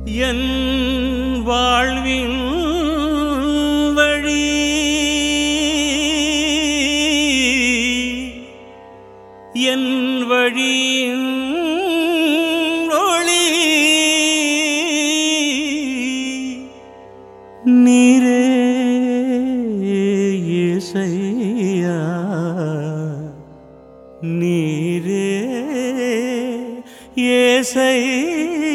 என் வாழ்வின் வழி என் வழியின் ஒளி நீரே இயேசையா நீரே இயேசையா.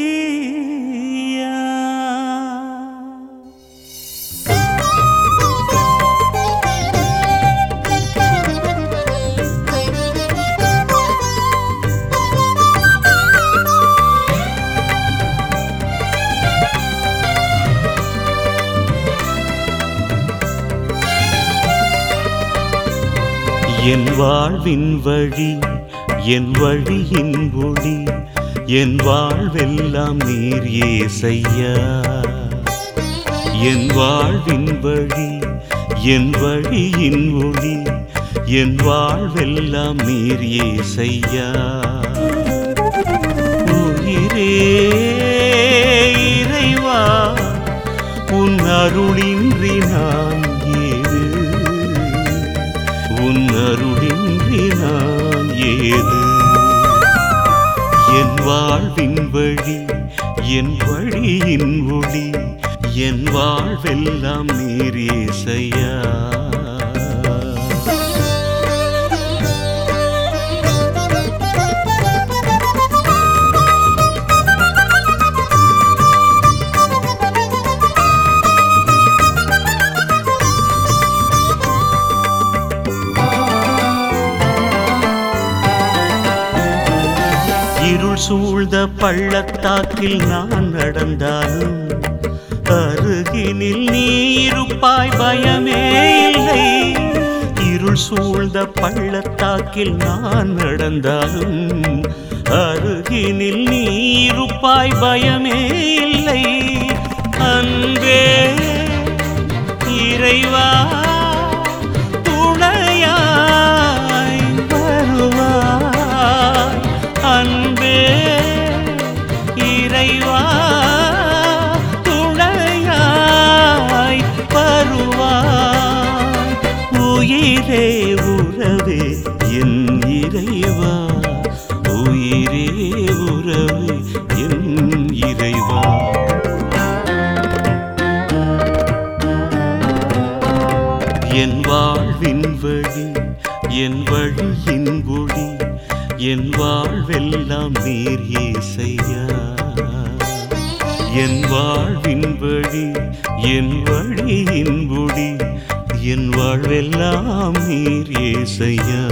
என் வாழ்வின் வழி என் வழியின் ஒளி என் வாழ்வெல்லாம் நீர் இயேசையா. என் வாழ்வின் வழி என் வழியின் ஒளி என் வாழ்வெல்லாம் நீர் இயேசையா. உயிரே இறைவா உன் அருளின்றி நான் ஏது உன் அருளின்றி நான் ஏது. என் வாழ்வின் வழி என் வழியின் ஒளி என் வாழ்வெல்லாம் நீர் இயேசையா. இருள் சூழ்ந்த பள்ளத்தாக்கில் நான் நடந்தாலும் அருகினில் நீ இருப்பாய் பயமே இல்லை. இருள் சூழ்ந்த பள்ளத்தாக்கில் நான் நடந்தாலும் அருகினில் நீ இருப்பாய் பயமே இல்லை. அன்பே இறைவா துணையாய் வருவாய். அன்பே இறைவா துணையாய் வருவாய். உயிரே உறவே என் இறைவா உயிரே உறவே என் இறைவா. என் வாழ்வின் வழி என் வழியின் ஒளி என் வாழ்வெல்லாம் நீர் இயேசையா. என் வாழ்வின் வழி என் வழியின் ஒளி என் வாழ்வெல்லாம் நீர் இயேசையா.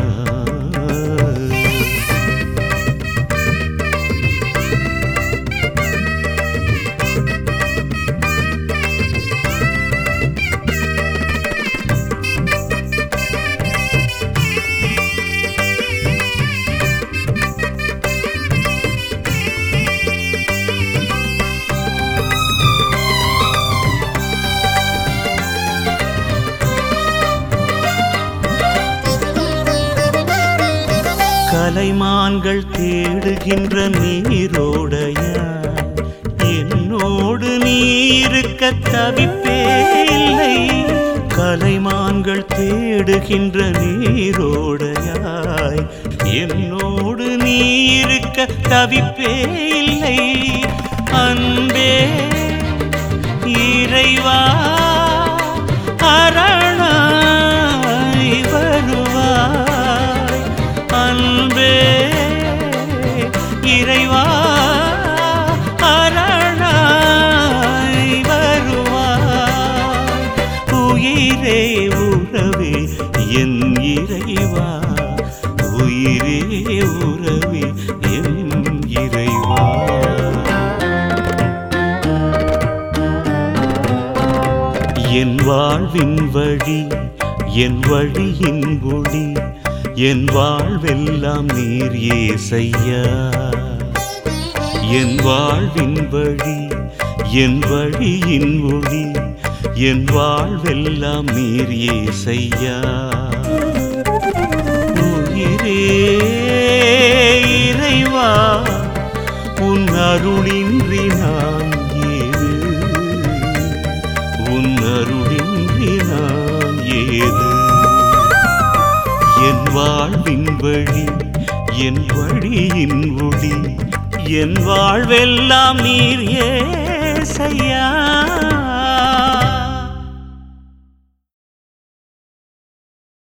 கலைமான்கள் தேடுகின்ற நீரோடையா என்னோடு நீருக்க தவிப்பே இல்லை. கலைமான்கள் தேடுகின்ற நீரோடையாய் என்னோடு நீருக்க தவிப்பே இல்லை. அன்பே இறைவா அரணாய் வருவாய். அன்பே இறைவா அரணாய் வருவாய். உயிரே உறவே என் இறைவா உயிரே உறவே என் இறைவா. என் வாழ்வின் வழி என் வழியின் ஒளி என் வாழ்வெல்லாம் நீர் இயேசையா. என் வாழ்வின் வழி என் வழியின் ஒளி என் வாழ்வெல்லாம் நீர் இயேசையா. உயிரே இறைவா உன் அருளின்றி நான் அருளின்றி நான் ஏது என் வாழ்வின் வழி என் வழியின் ஒளி என் வாழ்வெல்லாம் நீர் ஏசையா